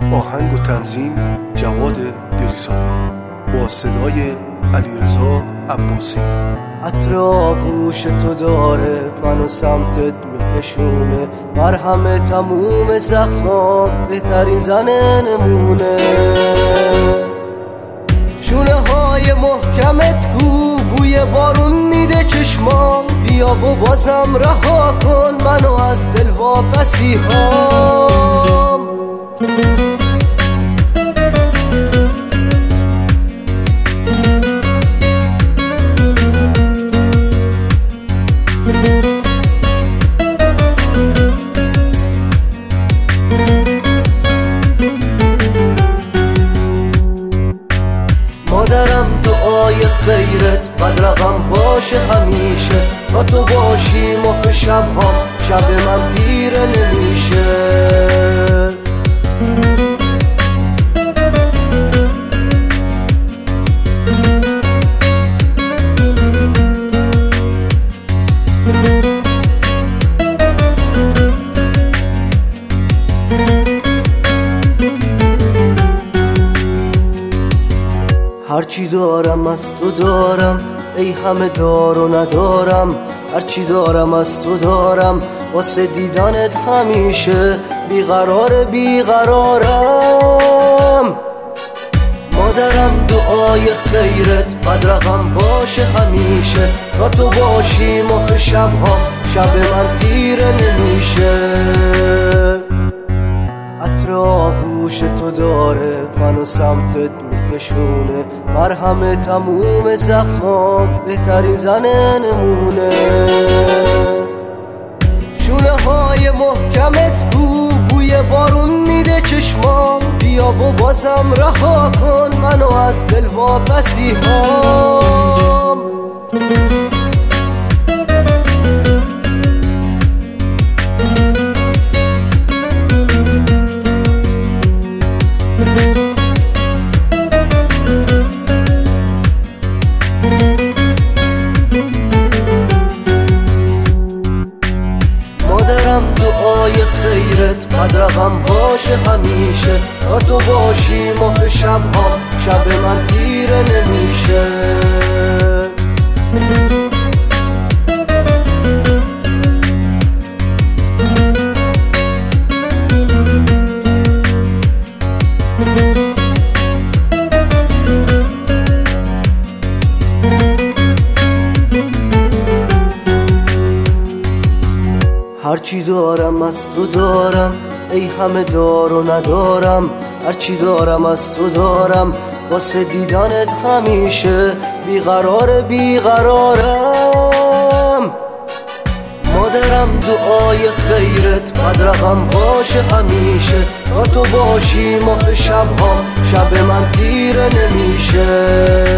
آهنگ و تنظیم جواد دریسانی با صدای علیرضا عباسی. عطر آغوش تو داره منو سمتت میکشونه، مرهم تموم زخمام بهترین زن نمونه. شونه های محکمت کو بوی بارون میده چشمام، بیا و بازم رها کن منو از دل واپسی هام. مادرم دعای خیرت بدرقم باشه همیشه، تا تو باشی ماه شب‌هام شب من دیره نمیشه. هرچی دارم از تو دارم، ای همه دار و ندارم. هرچی دارم از تو دارم، واسه دیدنت همیشه بیقرارم. مادرم دعای خیرت بدرقم باشه همیشه، تا تو باشی ماه شب‌هام شب من تیره نمیشه. عطر آغوش تو داره منو سمتت میکشونه، مرهم تموم زخمام بهترین زن نمونه. شونه های محکمت کو بوی بارون میده چشمام، بیا و بازم رها کن منو از دل واپسی هام. مادرم دعای خیرت بدرقم باشه همیشه، تا تو باشی ماه شب‌هام شب من دیره نمیشه. هرچی دارم از تو دارم، ای همه دار و ندارم. هرچی دارم از تو دارم، واسه دیدنت همیشه بیقرارم. مادرم دعای خیرت بدرقم باشه همیشه، تا تو باشی ماه شب‌هام شب من تیره نمیشه.